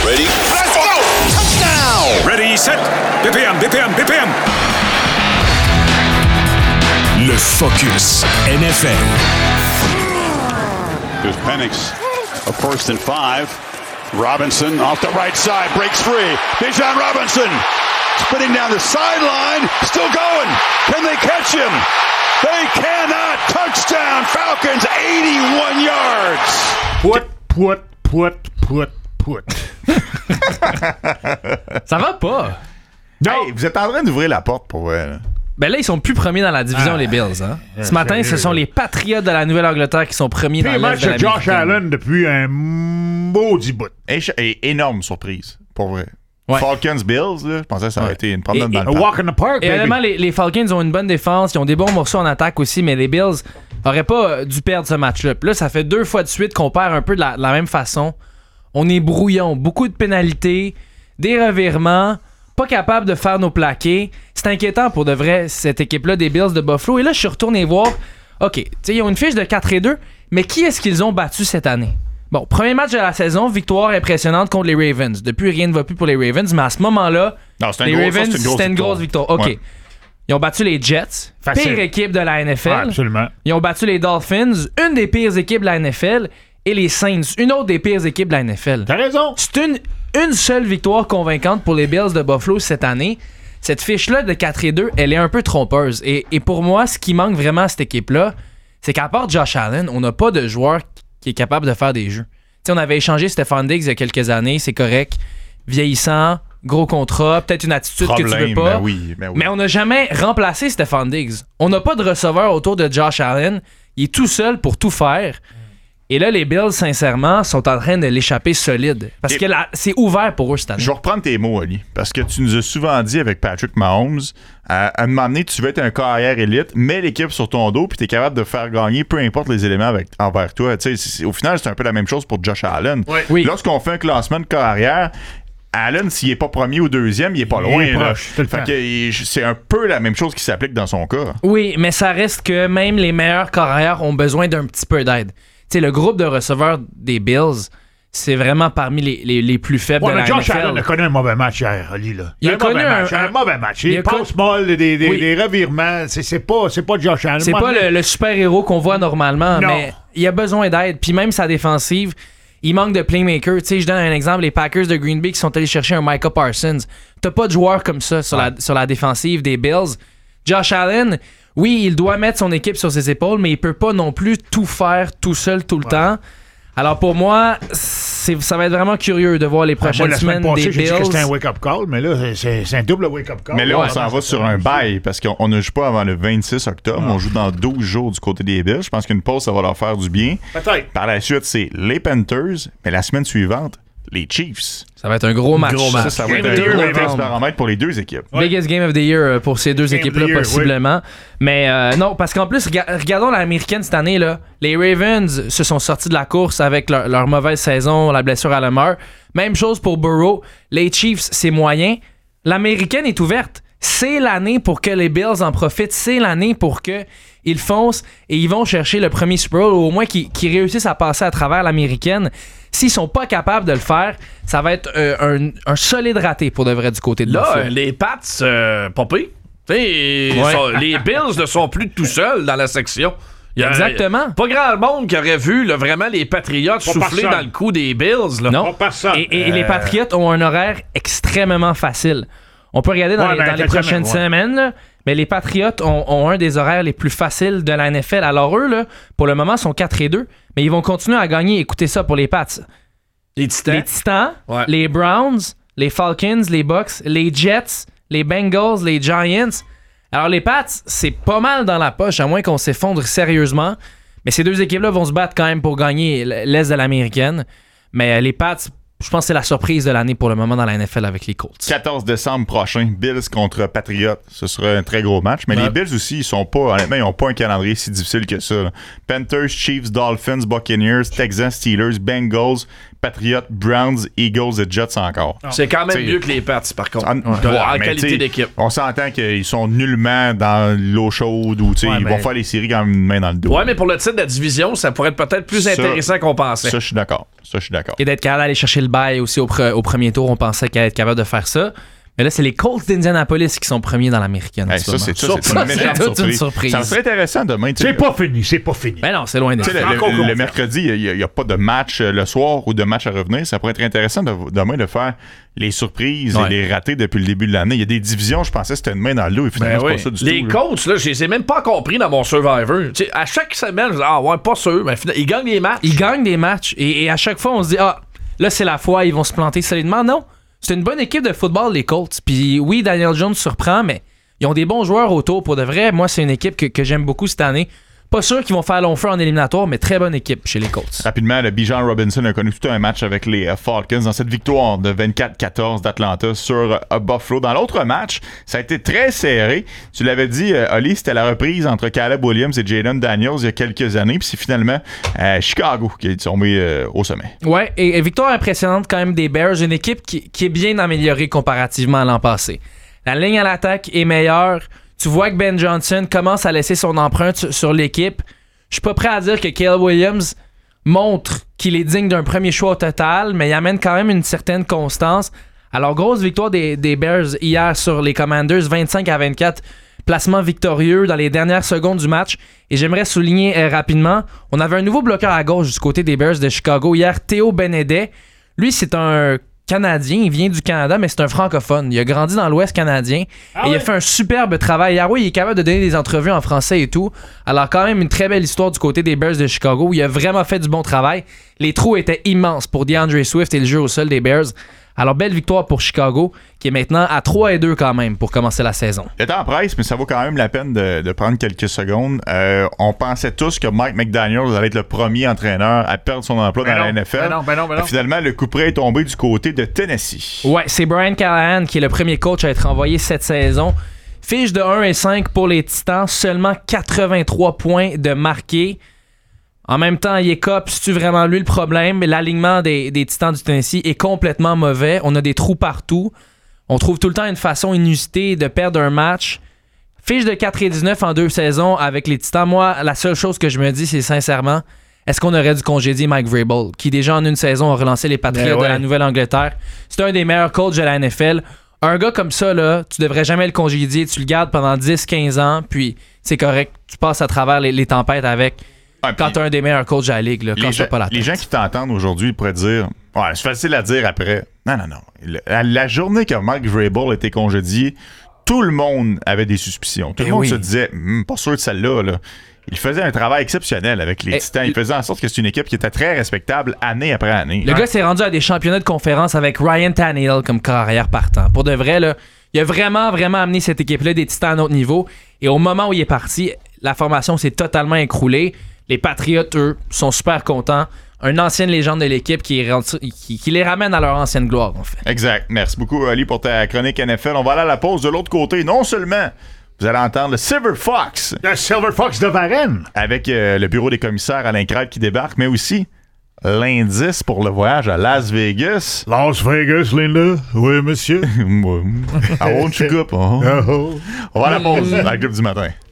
Ready? Let's go! Touchdown! Ready, set, BPM. Le Focus NFL. Here's Penix, a 1st and 5. Robinson off the right side, breaks free. Bijan Robinson spinning down the sideline, still going. Can they catch him? They cannot. Touchdown, Falcons, 81 yards. Put. Ça va pas. Hey, vous êtes en train d'ouvrir la porte pour vrai, là. Ben là, ils sont plus premiers dans la division, les Bills. Hein? Ce matin, ce sont les Patriots de la Nouvelle-Angleterre qui sont premiers dans l'Est de l'Amérique. Josh Allen depuis un maudit bout. Et énorme surprise, pour vrai. Ouais. Falcons Bills, là, je pensais que ça aurait été une promenade dans le A parc. walk in the park, Et baby. honnêtement, les Falcons ont une bonne défense, ils ont des bons morceaux en attaque aussi, mais les Bills auraient pas dû perdre ce match-là. Puis là, ça fait 2 fois de suite qu'on perd un peu de la même façon. On est brouillon, beaucoup de pénalités, des revirements, pas capable de faire nos plaqués. C'est inquiétant pour de vrai, cette équipe-là des Bills de Buffalo. Et là, je suis retourné voir, OK, ils ont une fiche de 4-2, mais qui est-ce qu'ils ont battu cette année? Bon, premier match de la saison, victoire impressionnante contre les Ravens. Depuis, rien ne va plus pour les Ravens, mais à ce moment-là, les Ravens, c'était une grosse victoire. OK. Ouais. Ils ont battu les Jets, Facile. pire équipe de la NFL. Ouais, absolument. Ils ont battu les Dolphins, une des pires équipes de la NFL, et les Saints, une autre des pires équipes de la NFL. T'as raison. C'est une seule victoire convaincante pour les Bills de Buffalo cette année. Cette fiche-là de 4-2, elle est un peu trompeuse. Et pour moi, ce qui manque vraiment à cette équipe-là, c'est qu'à part Josh Allen, on n'a pas de joueur qui est capable de faire des jeux. T'sais, on avait échangé Stephon Diggs il y a quelques années, c'est correct. Vieillissant, gros contrat, peut-être une attitude que tu veux pas. Ben oui. Mais on n'a jamais remplacé Stephon Diggs. On n'a pas de receveur autour de Josh Allen. Il est tout seul pour tout faire. Et là, les Bills, sincèrement, sont en train de l'échapper solide. Parce que là, c'est ouvert pour eux cette année. Je vais reprendre tes mots, Ali, parce que tu nous as souvent dit avec Patrick Mahomes, à un moment donné, tu veux être un carrière élite, mets l'équipe sur ton dos, puis tu es capable de faire gagner peu importe les éléments envers toi. Au final, c'est un peu la même chose pour Josh Allen. Oui. Lorsqu'on fait un classement de carrière, Allen, s'il est pas premier ou deuxième, il est pas loin. Il est là. proche, tout le Fait temps. que c'est un peu la même chose qui s'applique dans son cas. Oui, mais ça reste que même les meilleurs carrières ont besoin d'un petit peu d'aide. Tu sais, le groupe de receveurs des Bills, c'est vraiment parmi les plus faibles de la Josh NFL. Allen a connu un mauvais match hier, Ali. Là. Il a connu un mauvais match. Il passe molle, des revirements. C'est pas Josh Allen. C'est pas le super-héros qu'on voit normalement, Non. mais il a besoin d'aide. Puis même sa défensive, il manque de playmaker. Tu sais, je donne un exemple, les Packers de Green Bay qui sont allés chercher un Micah Parsons. T'as pas de joueur comme ça sur la défensive des Bills. Josh Allen, oui, il doit mettre son équipe sur ses épaules, mais il peut pas non plus tout faire tout seul tout le temps. Alors pour moi, ça va être vraiment curieux de voir les prochaines la semaine semaines passée, des j'ai dit que Bills. c'était un wake-up call, mais là, c'est un double wake-up call. Mais là, on s'en va sur un bail parce qu'on ne joue pas avant le 26 octobre. On joue dans 12 jours du côté des Bills. Je pense qu'une pause, ça va leur faire du bien. Peut-être. Par la suite, c'est les Panthers. Mais la semaine suivante, les Chiefs. Ça va être un gros match. Ça va être Game un of the gros year, test paramètre pour les deux équipes. Biggest game of the year pour ces deux Game of the équipes-là, year, possiblement. Mais non, parce qu'en plus, regardons l'américaine cette année, là. Les Ravens se sont sortis de la course avec leur mauvaise saison, la blessure à Lamar. Même chose pour Burrow. Les Chiefs, c'est moyen. L'américaine est ouverte. C'est l'année pour que les Bills en profitent. C'est l'année pour qu'ils foncent et ils vont chercher le premier Super Bowl, ou au moins qu'ils réussissent à passer à travers l'américaine. S'ils sont pas capables de le faire, ça va être un solide raté pour de vrai du côté de Là, Buffalo. les Pats, pas pire. Les Bills ne sont plus tout seuls dans la section. Il y a Exactement. pas grand monde qui aurait vu là, vraiment les Patriots souffler personne. dans le cou des Bills. Là. Non. Pas personne. Et les Patriots ont un horaire extrêmement facile. On peut regarder dans les prochaines semaines, là, mais les Patriots ont un des horaires les plus faciles de la NFL. Alors eux, là, pour le moment, sont 4-2, mais ils vont continuer à gagner. Écoutez ça pour les Pats. Les Titans. Les Titans, Ouais. les Browns, les Falcons, les Bucks, les Jets, les Bengals, les Giants. Alors les Pats, c'est pas mal dans la poche, à moins qu'on s'effondre sérieusement. Mais ces deux équipes-là vont se battre quand même pour gagner l'Est de l'américaine. Mais les Pats, je pense que c'est la surprise de l'année pour le moment dans la NFL avec les Colts. 14 décembre prochain, Bills contre Patriots. Ce sera un très gros match. Mais les Bills aussi, honnêtement, ils n'ont pas un calendrier si difficile que ça. Là. Panthers, Chiefs, Dolphins, Buccaneers, Texans, Steelers, Bengals, Patriots, Browns, Eagles et Jets encore. C'est quand même T'sais, mieux que les Pats, par contre. En En qualité d'équipe. On s'entend qu'ils sont nullement dans l'eau chaude ou ils vont faire les séries quand même une main dans le dos. Ouais, mais pour le titre de la division, ça pourrait être peut-être plus intéressant qu'on pensait. Ça, je suis d'accord. Et d'être capable d'aller chercher le bail aussi au premier tour, on pensait qu'elle allait être capable de faire ça. Mais là, c'est les Colts d'Indianapolis qui sont premiers dans l'américaine. C'est une méchante surprise. Ça serait intéressant demain. C'est pas fini. Ben non, c'est loin d'être. Le mercredi, il n'y a pas de match le soir ou de match à revenir. Ça pourrait être intéressant demain de faire les surprises et les ratés depuis le début de l'année. Il y a des divisions, je pensais que c'était une main dans le dos et finalement, c'est pas ça du tout. Les Colts, là, je les ai même pas compris dans mon Survivor. T'sais, à chaque semaine, je dis, pas sûr. Mais finalement, ils gagnent des matchs. Ils gagnent des matchs et à chaque fois, on se dit, là, c'est la fois, ils vont se planter solidement. Non. C'est une bonne équipe de football, les Colts. Puis oui, Daniel Jones surprend, mais ils ont des bons joueurs autour. Pour de vrai, moi, c'est une équipe que j'aime beaucoup cette année. Pas sûr qu'ils vont faire long feu en éliminatoire, mais très bonne équipe chez les Colts. Rapidement, le Bijan Robinson a connu tout un match avec les Falcons dans cette victoire de 24-14 d'Atlanta sur Buffalo. Dans l'autre match, ça a été très serré. Tu l'avais dit, Oli, c'était la reprise entre Caleb Williams et Jayden Daniels il y a quelques années. Puis c'est finalement Chicago qui est tombé au sommet. Ouais, et victoire impressionnante quand même des Bears. Une équipe qui est bien améliorée comparativement à l'an passé. La ligne à l'attaque est meilleure. Tu vois que Ben Johnson commence à laisser son empreinte sur l'équipe. Je suis pas prêt à dire que Caleb Williams montre qu'il est digne d'un premier choix au total, mais il amène quand même une certaine constance. Alors, grosse victoire des Bears hier sur les Commanders, 25-24, placement victorieux dans les dernières secondes du match. Et j'aimerais souligner rapidement, on avait un nouveau bloqueur à gauche du côté des Bears de Chicago hier, Théo Benedet. Lui, c'est un Canadien, il vient du Canada, mais c'est un francophone. Il a grandi dans l'Ouest canadien et il a fait un superbe travail. Hier, oui, il est capable de donner des entrevues en français et tout. Alors, quand même, une très belle histoire du côté des Bears de Chicago où il a vraiment fait du bon travail. Les trous étaient immenses pour DeAndre Swift et le jeu au sol des Bears. Alors, belle victoire pour Chicago, qui est maintenant à 3-2 quand même pour commencer la saison. Le temps presse, mais ça vaut quand même la peine de prendre quelques secondes. On pensait tous que Mike McDaniel allait être le premier entraîneur à perdre son emploi dans la NFL. Ben non. Finalement, le coup près est tombé du côté de Tennessee. Ouais, c'est Brian Callahan qui est le premier coach à être envoyé cette saison. Fiche de 1-5 pour les Titans, seulement 83 points de marqués. En même temps, Yekop, c'est-tu vraiment lui le problème? L'alignement des Titans du Tennessee est complètement mauvais. On a des trous partout. On trouve tout le temps une façon inusitée de perdre un match. Fiche de 4-19 en 2 saisons avec les Titans. Moi, la seule chose que je me dis, c'est sincèrement, est-ce qu'on aurait dû congédier Mike Vrabel, qui déjà en une saison a relancé les Patriots de la Nouvelle-Angleterre? C'est un des meilleurs coachs de la NFL. Un gars comme ça, là, tu devrais jamais le congédier. Tu le gardes pendant 10-15 ans, puis c'est correct. Tu passes à travers les tempêtes avec... Quand t'es un des meilleurs coachs de la ligue, là, casse pas la tête. Les gens qui t'entendent aujourd'hui pourraient dire c'est facile à dire après. Non. La journée que Mike Vrabel était congédié, tout le monde avait des suspicions. Tout le monde se disait pas sûr de celle-là. Là. Il faisait un travail exceptionnel avec les Titans. Il faisait en sorte que c'est une équipe qui était très respectable année après année. Le gars s'est rendu à des championnats de conférence avec Ryan Tannehill comme carrière partant. Pour de vrai, là, il a vraiment amené cette équipe-là des Titans à un autre niveau. Et au moment où il est parti, la formation s'est totalement écroulée. Les Patriots, eux, sont super contents. Une ancienne légende de l'équipe qui les ramène à leur ancienne gloire, en fait. Exact. Merci beaucoup, Ali, pour ta chronique NFL. On va aller à la pause de l'autre côté. Non seulement vous allez entendre le Silver Fox. Le Silver Fox de Varennes. Avec le bureau des commissaires Alain Crête qui débarque, mais aussi l'indice pour le voyage à Las Vegas. Las Vegas, Linda? Oui, monsieur. I won't you go, hein? On va à la pause dans le club du matin.